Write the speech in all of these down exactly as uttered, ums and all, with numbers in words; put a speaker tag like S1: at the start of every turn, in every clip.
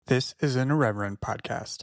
S1: This is an Irreverent podcast.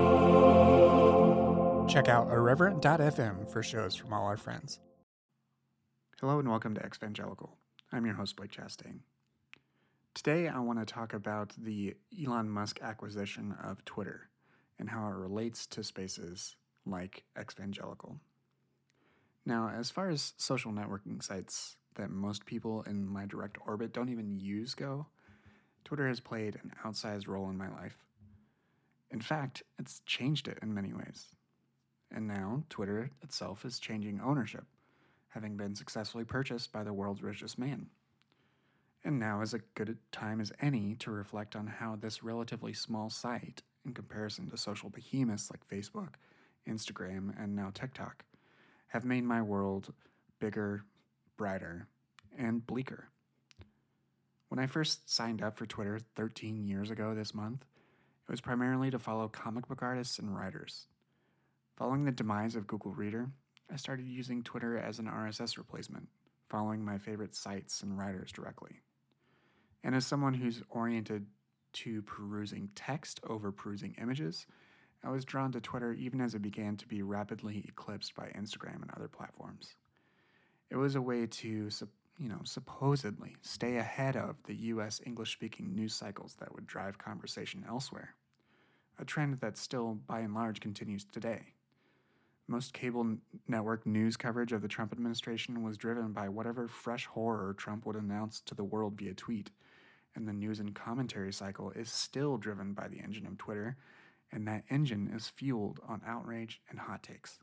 S1: Check out irreverent dot f m for shows from all our friends. Hello and welcome to Exvangelical. I'm your host, Blake Chastain. Today I want to talk about the Elon Musk acquisition of Twitter and how it relates to spaces like Exvangelical. Now, as far as social networking sites that most people in my direct orbit don't even use go, Twitter has played an outsized role in my life. In fact, it's changed it in many ways. And now, Twitter itself is changing ownership, having been successfully purchased by the world's richest man. And now is a good time as any to reflect on how this relatively small site, in comparison to social behemoths like Facebook, Instagram, and now TikTok, have made my world bigger, brighter, and bleaker. When I first signed up for Twitter thirteen years ago this month, it was primarily to follow comic book artists and writers. Following the demise of Google Reader, I started using Twitter as an R S S replacement, following my favorite sites and writers directly. And as someone who's oriented to perusing text over perusing images, I was drawn to Twitter even as it began to be rapidly eclipsed by Instagram and other platforms. It was a way to you know, supposedly stay ahead of the U S English-speaking news cycles that would drive conversation elsewhere, a trend that still, by and large, continues today. Most cable n- network news coverage of the Trump administration was driven by whatever fresh horror Trump would announce to the world via tweet, and the news and commentary cycle is still driven by the engine of Twitter, and that engine is fueled on outrage and hot takes.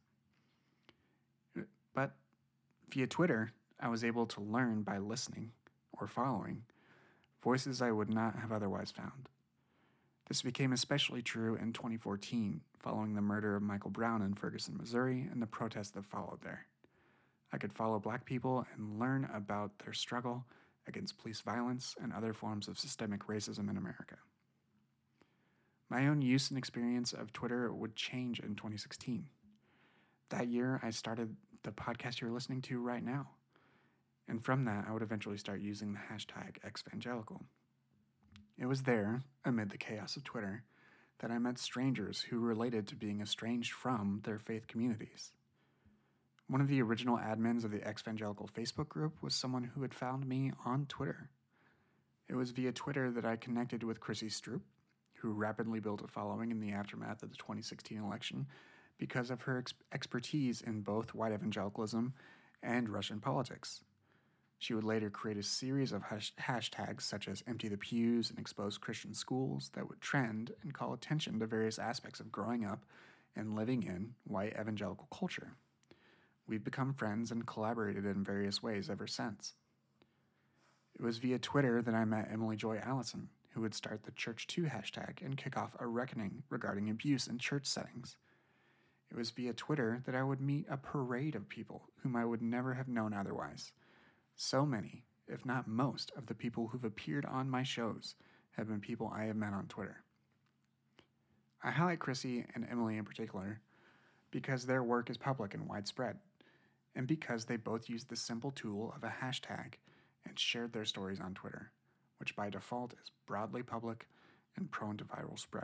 S1: But via Twitter, I was able to learn by listening, or following, voices I would not have otherwise found. This became especially true in twenty fourteen, following the murder of Michael Brown in Ferguson, Missouri, and the protests that followed there. I could follow Black people and learn about their struggle against police violence and other forms of systemic racism in America. My own use and experience of Twitter would change in twenty sixteen. That year, I started the podcast you're listening to right now. And from that, I would eventually start using the hashtag Exvangelical. It was there, amid the chaos of Twitter, that I met strangers who related to being estranged from their faith communities. One of the original admins of the Exvangelical Facebook group was someone who had found me on Twitter. It was via Twitter that I connected with Chrissy Stroop, who rapidly built a following in the aftermath of the twenty sixteen election because of her ex- expertise in both white evangelicalism and Russian politics. She would later create a series of hash- hashtags such as Empty the Pews and Expose Christian Schools that would trend and call attention to various aspects of growing up and living in white evangelical culture. We've become friends and collaborated in various ways ever since. It was via Twitter that I met Emily Joy Allison, who would start the Church two hashtag and kick off a reckoning regarding abuse in church settings. It was via Twitter that I would meet a parade of people whom I would never have known otherwise. So many, if not most, of the people who've appeared on my shows have been people I have met on Twitter. I highlight Chrissy and Emily in particular because their work is public and widespread, and because they both used the simple tool of a hashtag and shared their stories on Twitter, which by default is broadly public and prone to viral spread.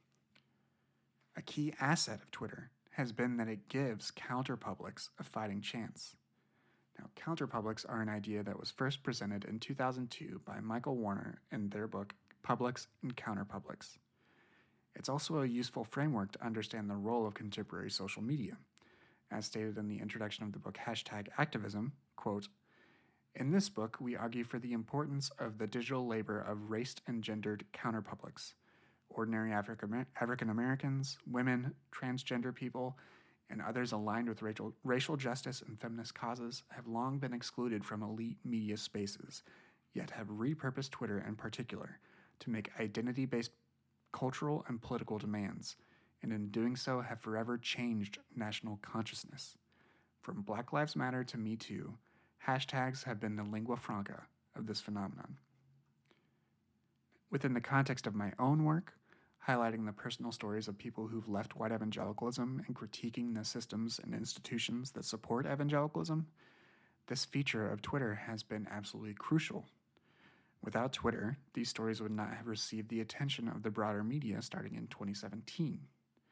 S1: A key asset of Twitter has been that it gives counterpublics a fighting chance. Now, counterpublics are an idea that was first presented in two thousand two by Michael Warner in their book Publics and Counterpublics. It's also a useful framework to understand the role of contemporary social media. As stated in the introduction of the book Hashtag Activism, quote, "In this book, we argue for the importance of the digital labor of raced and gendered counterpublics. Ordinary African African Americans, women, transgender people, and others aligned with racial, racial justice and feminist causes have long been excluded from elite media spaces, yet have repurposed Twitter in particular to make identity-based cultural and political demands, and in doing so have forever changed national consciousness. From Black Lives Matter to Me Too, hashtags have been the lingua franca of this phenomenon." Within the context of my own work, highlighting the personal stories of people who've left white evangelicalism and critiquing the systems and institutions that support evangelicalism, this feature of Twitter has been absolutely crucial. Without Twitter, these stories would not have received the attention of the broader media starting in twenty seventeen.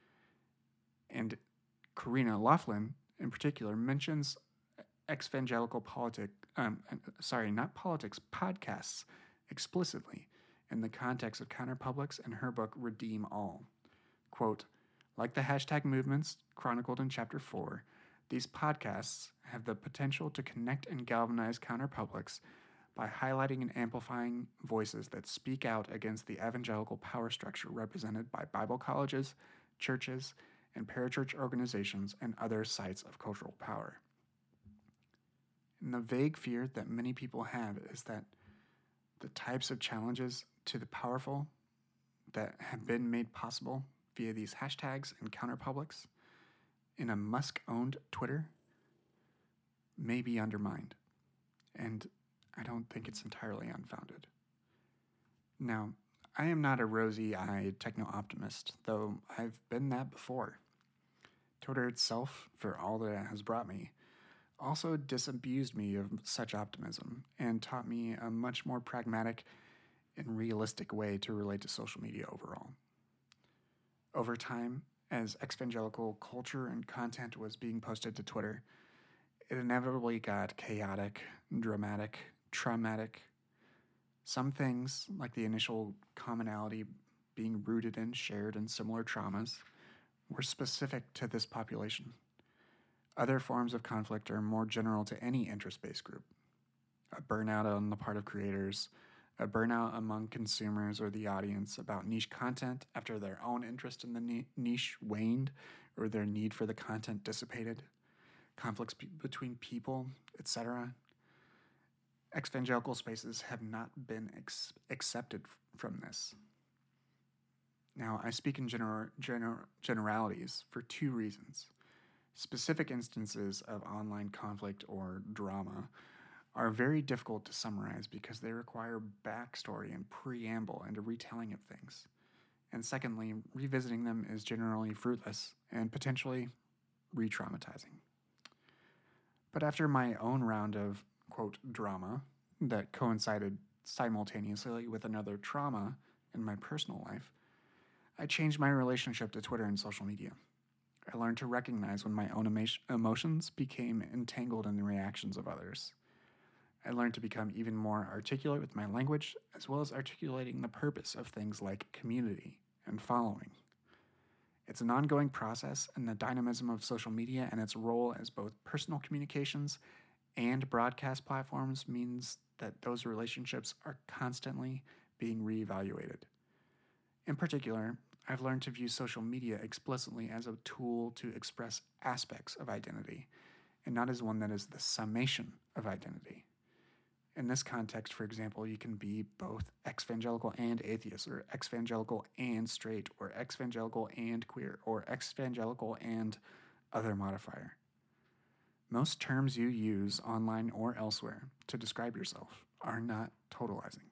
S1: And Karina Laughlin, in particular, mentions evangelical politic, um, sorry, not politics, podcasts explicitly in the context of counterpublics in her book Redeem All. Quote, like the hashtag movements chronicled in chapter four, these podcasts have the potential to connect and galvanize counterpublics by highlighting and amplifying voices that speak out against the evangelical power structure represented by Bible colleges, churches, and parachurch organizations and other sites of cultural power. And the vague fear that many people have is that the types of challenges to the powerful that have been made possible via these hashtags and counterpublics in a Musk-owned Twitter may be undermined. And I don't think it's entirely unfounded. Now, I am not a rosy-eyed techno-optimist, though I've been that before. Twitter itself, for all that it has brought me, also disabused me of such optimism and taught me a much more pragmatic and realistic way to relate to social media overall. Over time, as evangelical culture and content was being posted to Twitter, it inevitably got chaotic, dramatic, traumatic. Some things, like the initial commonality being rooted in shared and similar traumas, were specific to this population. Other forms of conflict are more general to any interest-based group. A burnout on the part of creators, a burnout among consumers or the audience about niche content after their own interest in the niche waned or their need for the content dissipated, conflicts be- between people, et cetera. Evangelical spaces have not been ex- accepted f- from this. Now, I speak in gener- gener- generalities for two reasons. Specific instances of online conflict or drama are very difficult to summarize because they require backstory and preamble and a retelling of things. And secondly, revisiting them is generally fruitless and potentially re-traumatizing. But after my own round of, quote, drama that coincided simultaneously with another trauma in my personal life, I changed my relationship to Twitter and social media. I learned to recognize when my own emo- emotions became entangled in the reactions of others. I learned to become even more articulate with my language, as well as articulating the purpose of things like community and following. It's an ongoing process, and the dynamism of social media and its role as both personal communications and broadcast platforms means that those relationships are constantly being reevaluated. In particular, I've learned to view social media explicitly as a tool to express aspects of identity, and not as one that is the summation of identity. In this context, for example, you can be both evangelical and atheist, or evangelical and straight, or evangelical and queer, or evangelical and other modifier. Most terms you use online or elsewhere to describe yourself are not totalizing.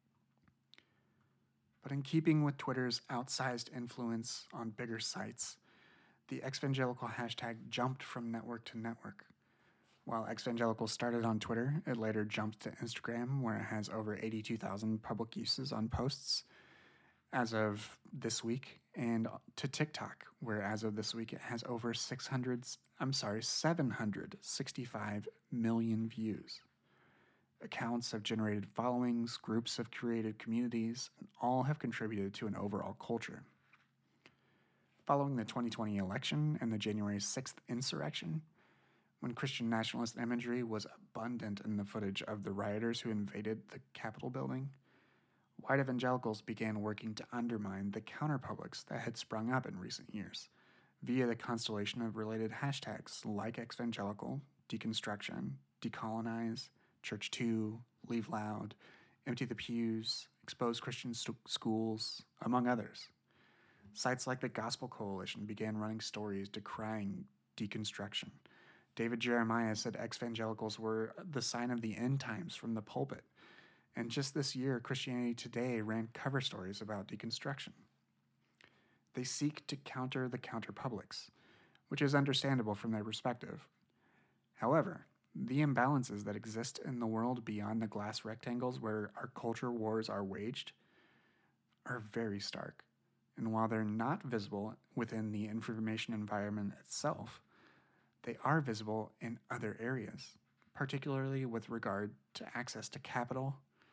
S1: But in keeping with Twitter's outsized influence on bigger sites, the evangelical hashtag jumped from network to network. While evangelical started on Twitter, it later jumped to Instagram, where it has over eighty-two thousand public uses on posts as of this week, and to TikTok, where as of this week it has over six hundred, I'm sorry, seven hundred sixty-five million views. Accounts have generated followings, groups have created communities, and all have contributed to an overall culture. Following the twenty twenty election and the January sixth insurrection, when Christian nationalist imagery was abundant in the footage of the rioters who invaded the Capitol building, white evangelicals began working to undermine the counterpublics that had sprung up in recent years via the constellation of related hashtags like evangelical, deconstruction, decolonize, Church two, Leave Loud, Empty the Pews, Expose Christian st- Schools, among others. Sites like the Gospel Coalition began running stories decrying deconstruction. David Jeremiah said evangelicals were the sign of the end times from the pulpit. And just this year, Christianity Today ran cover stories about deconstruction. They seek to counter the counterpublics, which is understandable from their perspective. However, The imbalances that exist in the world beyond the glass rectangles where our culture wars are waged are very stark. And while they're not visible within the information environment itself, they are visible in other areas, particularly with regard to access to capital,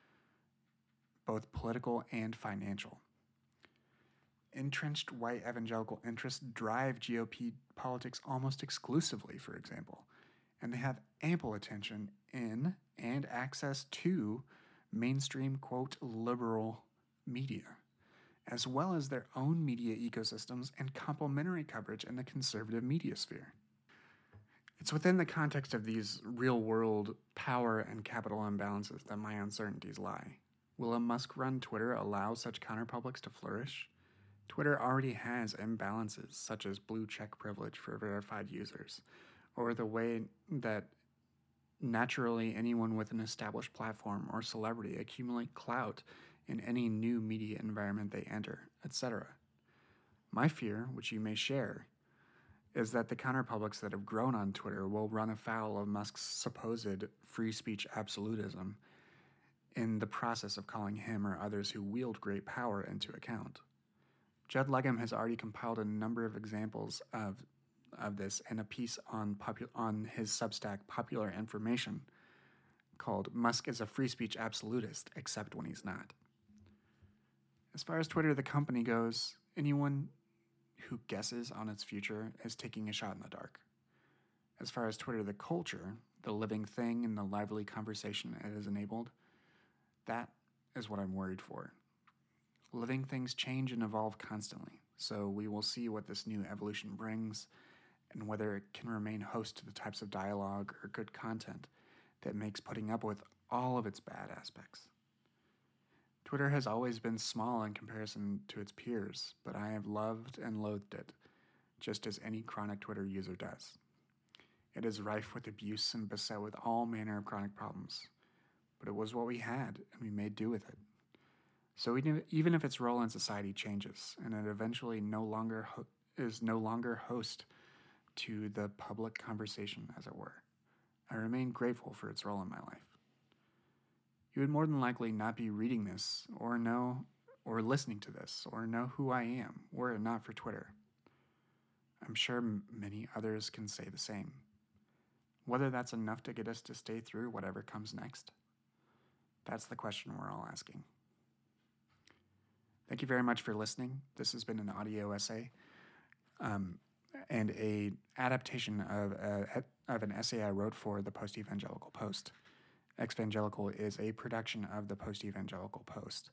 S1: both political and financial. Entrenched white evangelical interests drive G O P politics almost exclusively, for example, and they have ample attention in and access to mainstream, quote, liberal media, as well as their own media ecosystems and complementary coverage in the conservative media sphere. It's within the context of these real-world power and capital imbalances that my uncertainties lie. Will a Musk-run Twitter allow such counterpublics to flourish? Twitter already has imbalances, such as blue check privilege for verified users, or the way that naturally anyone with an established platform or celebrity accumulate clout in any new media environment they enter, et cetera. My fear, which you may share, is that the counterpublics that have grown on Twitter will run afoul of Musk's supposed free speech absolutism in the process of calling him or others who wield great power into account. Judd Legum has already compiled a number of examples of of this in a piece on popu- on his Substack Popular Information called Musk is a Free Speech Absolutist, except when he's not. As far as Twitter, the company goes, anyone who guesses on its future is taking a shot in the dark. As far as Twitter, the culture, the living thing and the lively conversation it has enabled, that is what I'm worried for. Living things change and evolve constantly, so we will see what this new evolution brings and whether it can remain host to the types of dialogue or good content that makes putting up with all of its bad aspects. Twitter has always been small in comparison to its peers, but I have loved and loathed it, just as any chronic Twitter user does. It is rife with abuse and beset with all manner of chronic problems, but it was what we had, and we made do with it. So even if its role in society changes, and it eventually no longer ho- is no longer host to the public conversation, as it were, I remain grateful for its role in my life. You would more than likely not be reading this, or know, or listening to this, or know who I am, were it not for Twitter. I'm sure m- many others can say the same. Whether that's enough to get us to stay through whatever comes next, that's the question we're all asking. Thank you very much for listening. This has been an audio essay um, and a adaptation of, a, of an essay I wrote for the Post-Evangelical Post. Exvangelical is a production of the Post-Evangelical Post.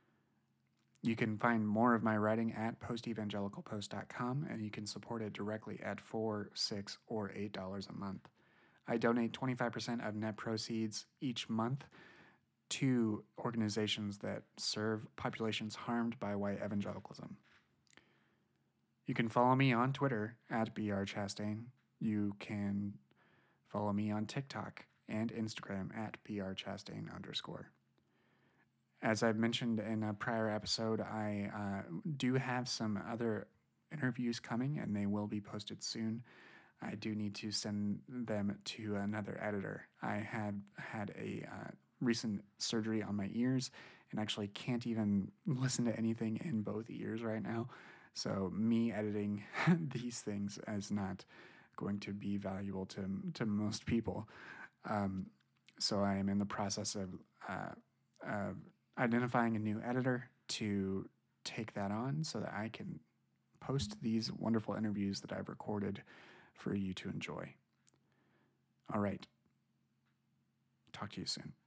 S1: You can find more of my writing at post evangelical post dot com, and you can support it directly at four dollars, six dollars, or eight dollars a month. I donate twenty-five percent of net proceeds each month to organizations that serve populations harmed by white evangelicalism. You can follow me on Twitter at B R Chastain. You can follow me on TikTok and Instagram at B R Chastain underscore. As I've mentioned in a prior episode, I uh, do have some other interviews coming, and they will be posted soon. I do need to send them to another editor. I had had a uh, recent surgery on my ears and actually can't even listen to anything in both ears right now. So me editing these things is not going to be valuable to to most people. Um, so I am in the process of, uh, of identifying a new editor to take that on so that I can post these wonderful interviews that I've recorded for you to enjoy. All right. Talk to you soon.